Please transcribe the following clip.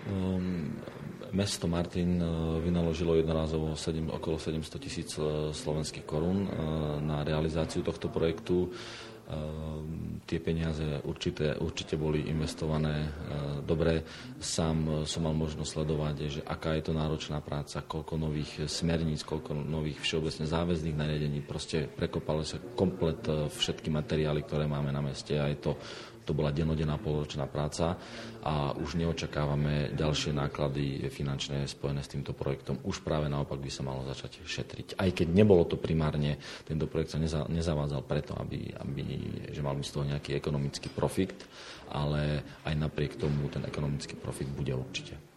Mesto Martin vynaložilo jednorázovo okolo 700 000 slovenských korún na realizáciu tohto projektu. Tie peniaze určite boli investované dobre. Sám som mal možnosť sledovať, že aká je to náročná práca, koľko nových smerníc, koľko nových všeobecne záväzných nariadení. Proste prekopali sa komplet všetky materiály, ktoré máme na meste a to bola dennodenná polročná práca a už neočakávame ďalšie náklady finančné spojené s týmto projektom. Už práve naopak by sa malo začať šetriť. Aj keď nebolo to primárne, tento projekt sa nezavádzal preto, že mal by z toho nejaký ekonomický profit, ale aj napriek tomu ten ekonomický profit bude určite.